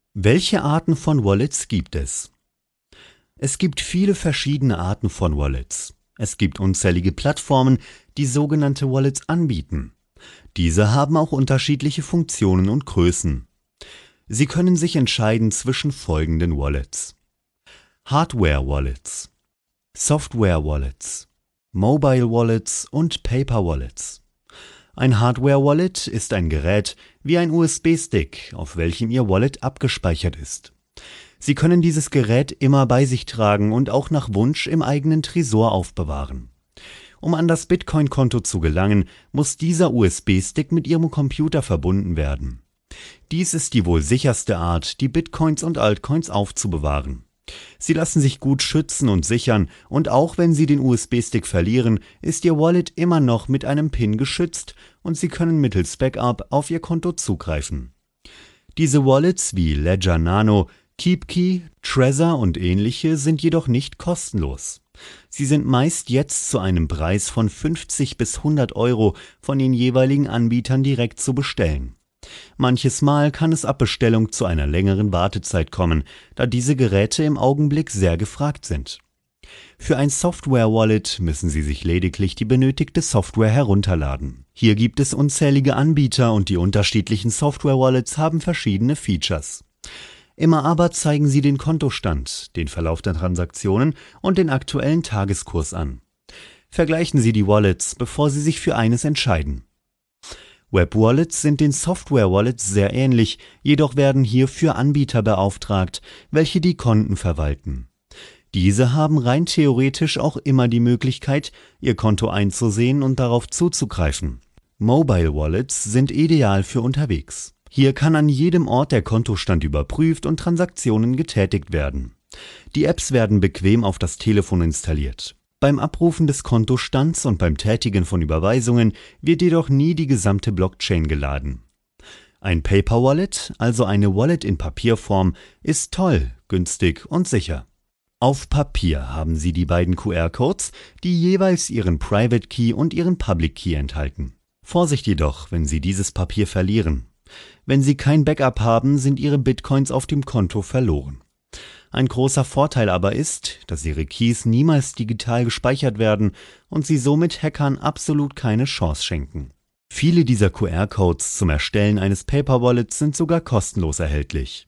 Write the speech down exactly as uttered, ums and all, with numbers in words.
Welche Arten von Wallets gibt es? Es gibt viele verschiedene Arten von Wallets. Es gibt unzählige Plattformen, die sogenannte Wallets anbieten. Diese haben auch unterschiedliche Funktionen und Größen. Sie können sich entscheiden zwischen folgenden Wallets: Hardware-Wallets, Software-Wallets, Mobile-Wallets und Paper-Wallets. Ein Hardware-Wallet ist ein Gerät wie ein U S B-Stick, auf welchem Ihr Wallet abgespeichert ist. Sie können dieses Gerät immer bei sich tragen und auch nach Wunsch im eigenen Tresor aufbewahren. Um an das Bitcoin-Konto zu gelangen, muss dieser U S B-Stick mit Ihrem Computer verbunden werden. Dies ist die wohl sicherste Art, die Bitcoins und Altcoins aufzubewahren. Sie lassen sich gut schützen und sichern, und auch wenn Sie den U S B-Stick verlieren, ist Ihr Wallet immer noch mit einem PIN geschützt und Sie können mittels Backup auf Ihr Konto zugreifen. Diese Wallets wie Ledger Nano, KeepKey, Trezor und ähnliche sind jedoch nicht kostenlos. Sie sind meist jetzt zu einem Preis von fünfzig bis hundert Euro von den jeweiligen Anbietern direkt zu bestellen. Manches Mal kann es ab Bestellung zu einer längeren Wartezeit kommen, da diese Geräte im Augenblick sehr gefragt sind. Für ein Software-Wallet müssen Sie sich lediglich die benötigte Software herunterladen. Hier gibt es unzählige Anbieter und die unterschiedlichen Software-Wallets haben verschiedene Features. Immer aber zeigen sie den Kontostand, den Verlauf der Transaktionen und den aktuellen Tageskurs an. Vergleichen Sie die Wallets, bevor Sie sich für eines entscheiden. Web-Wallets sind den Software-Wallets sehr ähnlich, jedoch werden hierfür Anbieter beauftragt, welche die Konten verwalten. Diese haben rein theoretisch auch immer die Möglichkeit, Ihr Konto einzusehen und darauf zuzugreifen. Mobile-Wallets sind ideal für unterwegs. Hier kann an jedem Ort der Kontostand überprüft und Transaktionen getätigt werden. Die Apps werden bequem auf das Telefon installiert. Beim Abrufen des Kontostands und beim Tätigen von Überweisungen wird jedoch nie die gesamte Blockchain geladen. Ein Paper Wallet, also eine Wallet in Papierform, ist toll, günstig und sicher. Auf Papier haben Sie die beiden Q R-Codes, die jeweils Ihren Private Key und Ihren Public Key enthalten. Vorsicht jedoch, wenn Sie dieses Papier verlieren. Wenn Sie kein Backup haben, sind Ihre Bitcoins auf dem Konto verloren. Ein großer Vorteil aber ist, dass Ihre Keys niemals digital gespeichert werden und Sie somit Hackern absolut keine Chance schenken. Viele dieser Q R-Codes zum Erstellen eines Paper Wallets sind sogar kostenlos erhältlich.